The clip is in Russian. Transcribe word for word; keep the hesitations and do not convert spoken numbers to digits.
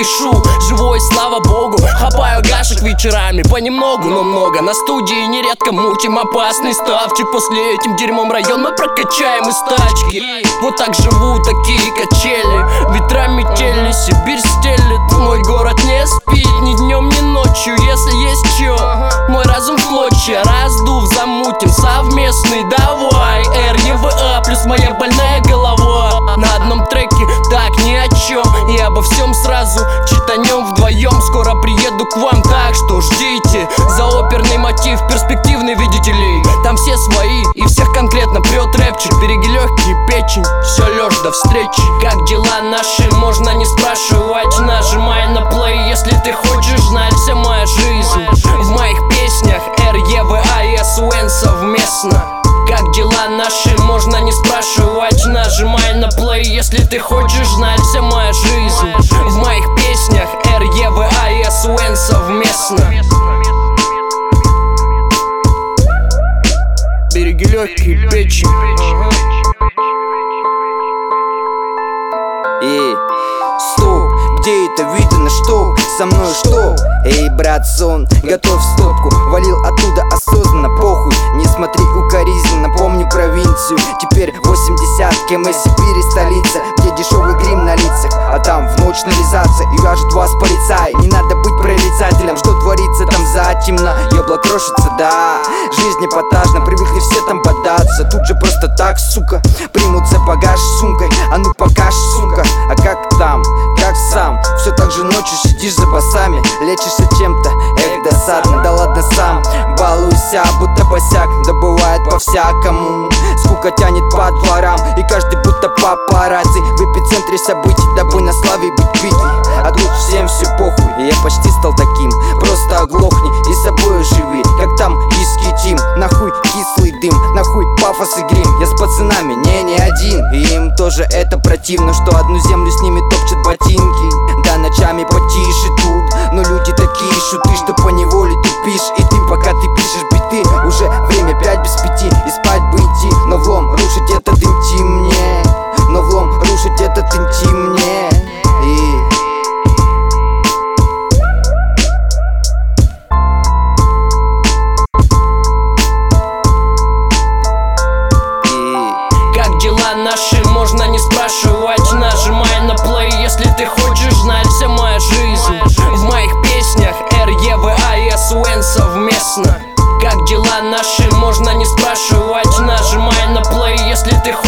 пишу, живой, слава богу. Хапаю гашек вечерами, понемногу, но много. На студии нередко мутим опасный ставчик. После этим дерьмом район мы прокачаем из тачки. Вот так живут такие качели, ветра метели, Сибирь стелет. Мой город не спит ни днем, ни ночью. Если есть чё, мой разум в клочья раздув, замутим совместный. Давай, эр е вэ а плюс моя больная голова на одном треке, так ни о чем. И обо всем сразу читанем вдвоем. Скоро приеду к вам, так что ждите. За оперный мотив, перспективный, видите ли. Там все свои и всех конкретно прет рэпчик. Береги легкие, печень, все лёж, до встречи. Как дела наши, можно не спрашивать. Нажимай на плей, если ты хочешь знать. Вся моя жизнь в моих песнях, эр е вэ а и эс у эн совместно. Как дела наши, можно не спрашивать. Нажимай на плей, если ты хочешь знать. Вся моя жизнь в моих песнях, эр е вэ а и эс у эн совместно. Береги легкие, печень. Эй, стоп, где это видно, что со мной что? Эй, братсон, готовь стопку. Валил оттуда осознанно, похуй. Не смотри укоризненно, помню провинцию. Теперь восьмидесятки, мы Сибири столица, где дешевый грим на лицах, а там в ночь нарезаться и вяжут вас полицаи. Не надо быть прорицателем, что творится там затемно. Ёбло крошится, да, жизнь эпатажна, привыкли все там бодаться. Тут же просто так, сука, примутся багаж с сумкой. А ну покаж, сука, а как там, как сам? Все так же ночью сидишь за басами, лечишься чем-то, эх, досадно. Да ладно сам, балуйся, будто босяк. Да бывает по-всякому, скука тянет по дворам, и каждый будто папарацци. В эпицентре событий, дабы на славе быть видней. А тут всем все похуй, и я почти стал таким. Просто оглохни и собой живи, как там искитим. Нахуй кислый дым, нахуй пафос и грим. Я с пацанами, не, не один, и им тоже это противно, что одну землю с ними топчут ботинки. Да, ночами потише тут, но люди такие шуты, что поневоле тупишь. И ты, пока ты пишешь биты, уже время пять без пяти, и спать бы идти. Но влом рушить этот интим мне, но влом рушить этот интим мне. И... Как дела наши, можно не спрашивать. Нажимай на плей, если ты хочешь знать. Вся моя жизнь в моих песнях, эр е вэ а и эс у эн совместно. Как дела наши, можно не спрашивать. Нажимай на плей, если ты хочешь